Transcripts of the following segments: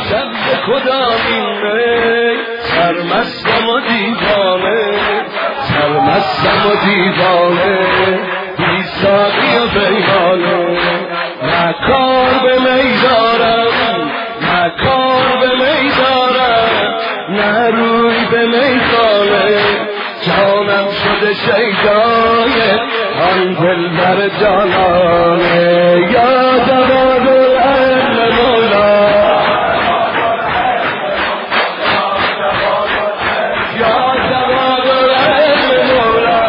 شب کدامین می سرمستم و دیوانه سرمستم و دیوانه بی ساقی و پیمانه نه کار به می دارم نه کار به می دارم نه روی به می خانه جانم شده شیدای آن دلبر جانانه یا جواد العلم مولا یا جواد العلم مولا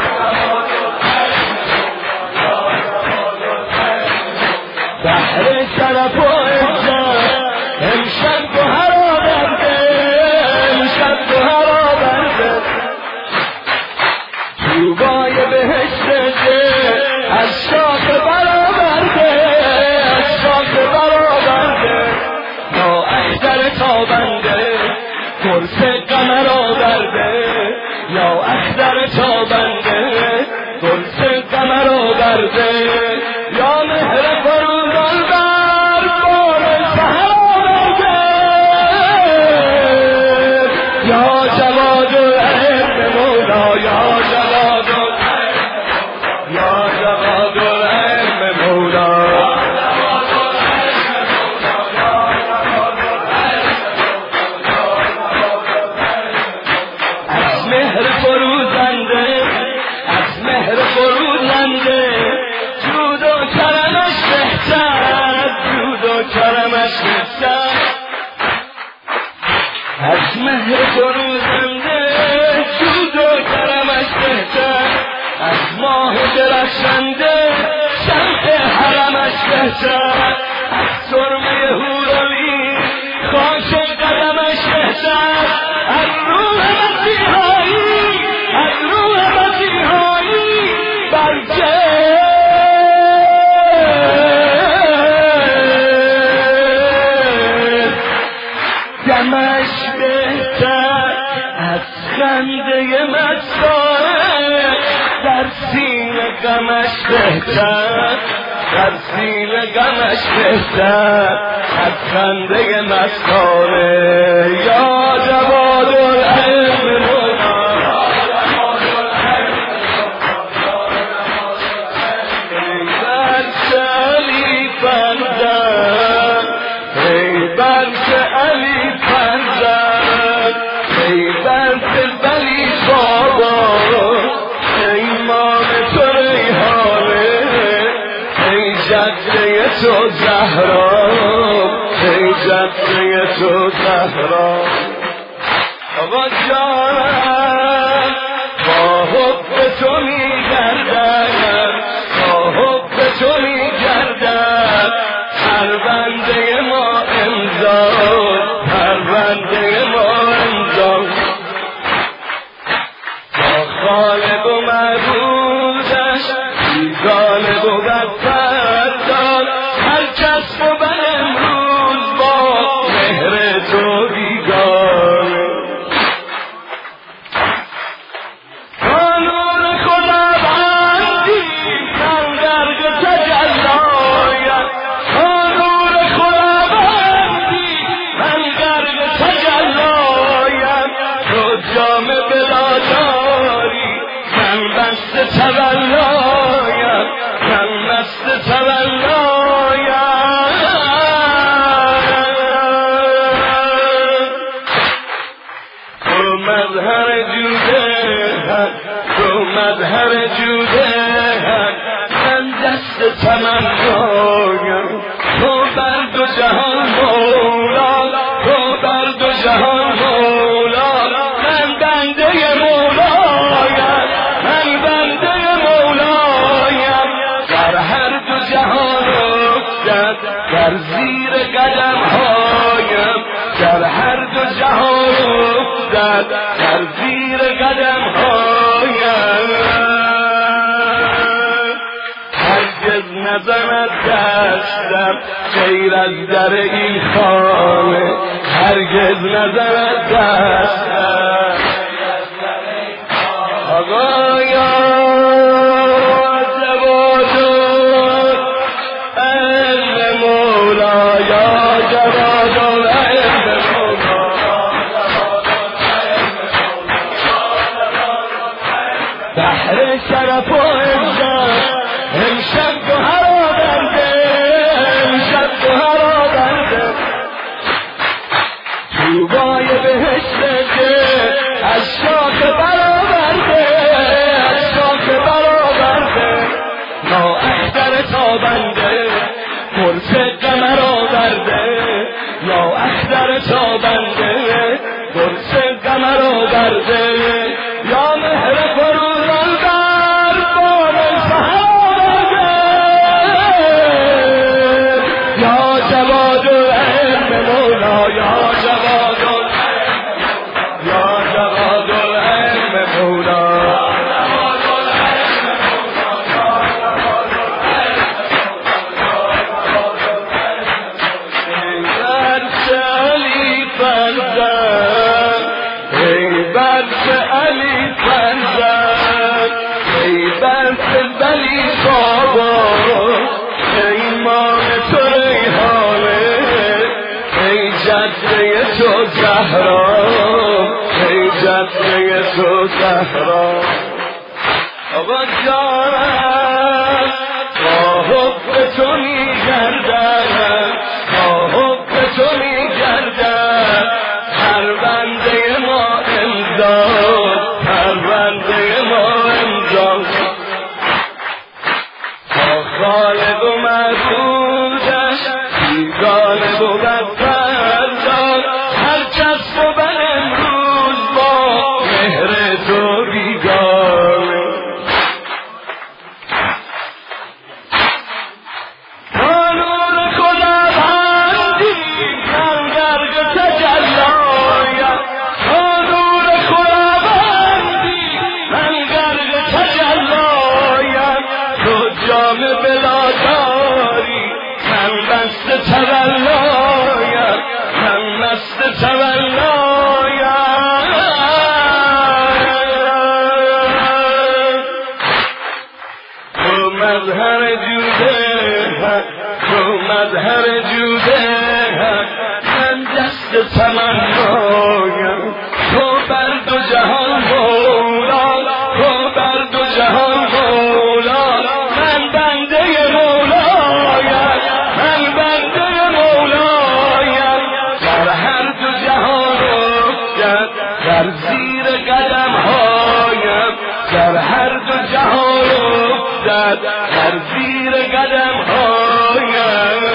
بحر شرف و عزت امشب گوهر آورده امشب گوهر آورده طوبای بهشت از شاخ برآورده از شاخ برآورده یا اختر تابنده قرص قمر آورده یا اختر تابنده قرص قمر آورده یا مهر فروزان بر بار سحر آورده یا جواد العلم مولا یا جواد یا جواد العلم مولا از مهر فروزنده از مهر فروزنده جود و کرمش بهتر جود و کرمش بهتر از مهر فروزنده جود و کرمش بهتر از ماه درخشنده شمع حرمش بهتر از سرمه حورالعین خاک قدمش بهتر از روح مسیحایی از روح مسیحایی بلکه دمش بهتر از خنده مستانه در سینه غمش بهتر در سینه غمش بهتر از خنده مستانه یا جواد العلم مولا ای برچه علی فرزند ای برچه علی فرزند ای برچه ولی بابا ایمان تو ریحانه ای جده تو زهرا ای جده تو زهرا آقا جانم با حب تو میگردم با حب تو میگردم پرونده ما امضا پرونده ما امضا غالب و معبودش غالب و بدفردان هر کس بود امروز با مهر تو بیگانه با نور خداوندی من درد تجلایم با نور خداوندی من درد تجلایم تو جام بلاداری من بست تولایم من بست تولایم تو مظهر جوده تو مظهر جوده من دست تمنایم تو بر دو جهان مولا تو بر دو جهان مولا من بنده مولایم من بنده مولایم در هر دو جهان افتد در زیر قدم هایم در هر دو جهان افتد در زیر قدم هایم هرگز نزند دستم غیر از در این خانه هرگز نزند دستم آقا یا جواد العلم مولا یا جواد العلم یا اختر تابنده قرص قمر و برده یا مهر فروزان در بام سهر یا جواد العلم مولا یا جواد العلم مولا جده تو زهرا ای جده تو زهرا آقا جانم با حب تو می گردم با حب تو می گردم پرونده ما امضا پرونده ما امضا با خالق و معبودش بیگانه و بدتر مظهر جوده من دست تمنایم تو بر دو جهان مولا تو بر دو جهان مولا من بنده مولایم من بنده مولایم در هر دو جهان افتد در زیر قدم هایم در هر دو جهان افتد در زیر قدم هایم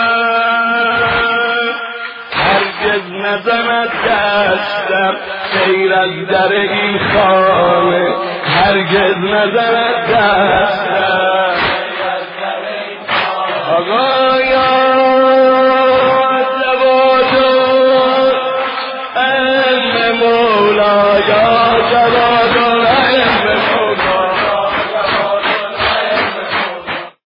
هرگز نزند دستم غیر از در این خانه هرگز نزند دستم